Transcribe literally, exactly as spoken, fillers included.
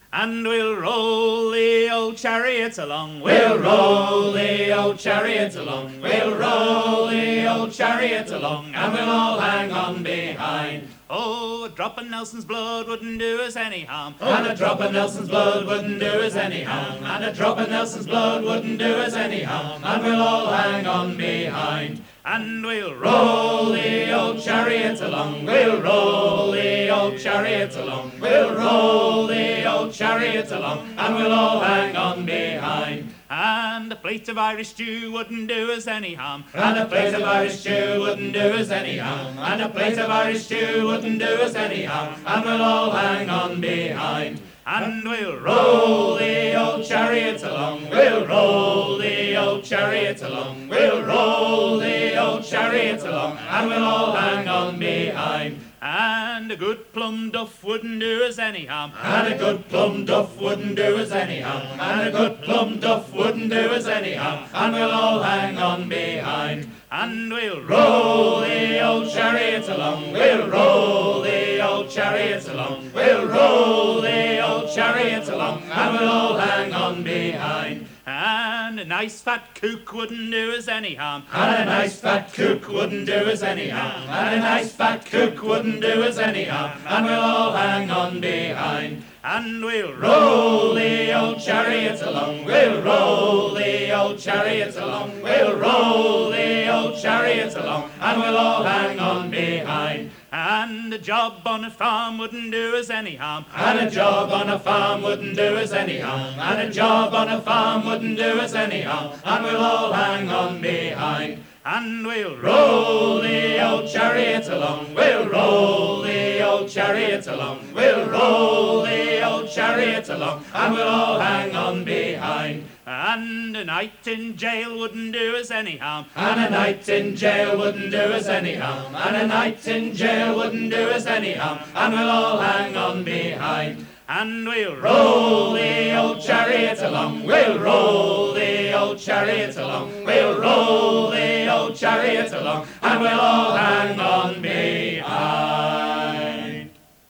And we'll roll the old chariot along. We'll roll the old chariot along. We'll roll the old chariot along, and we'll all hang on behind. Oh, a drop of Nelson's blood wouldn't do us any harm. And a drop of Nelson's blood wouldn't do us any harm. And a drop of Nelson's blood wouldn't do us any harm. And we'll all hang on behind. And we'll roll the old chariot along. We'll roll the old chariot along. We'll roll the old chariot along, and we'll all hang on behind. And a plate of Irish stew wouldn't do us any harm. And a plate of Irish stew wouldn't do us any harm. And a plate of Irish stew wouldn't do us any harm. And we'll all hang on behind. And we'll roll the old chariot along. We'll roll the old chariot along. We'll roll the old chariot along, and we'll all hang on behind. And a good plum duff wouldn't do us any harm. And a good plum duff wouldn't do us any harm. And a good plum duff wouldn't do us any harm. And we'll all hang on behind. And we'll roll the old chariot along. We'll roll the old chariot along. We'll roll the old chariot along, and we'll all hang on behind. And a nice fat cook wouldn't do us any harm. And a nice fat cook wouldn't do us any harm. And a nice fat cook wouldn't do us any harm. And we'll all hang on behind. And we'll roll the old chariot along. We'll roll the old chariot along. We'll roll the old chariot along, and we'll all hang on behind. And a job on a farm wouldn't do us any harm. And a job on a farm wouldn't do us any harm. And a job on a farm wouldn't do us any harm. And we'll all hang on behind. And we'll roll the old chariot along. We'll roll the old chariot along. We'll roll the old chariot along, and we'll all hang on behind. And a night in jail wouldn't do us any harm. And a night in jail wouldn't do us any harm. And a night in jail wouldn't do us any harm. And we'll all hang on behind. And we'll roll the old chariot along. We'll roll the old chariot along. We'll roll the old chariot along, and we'll all hang on behind.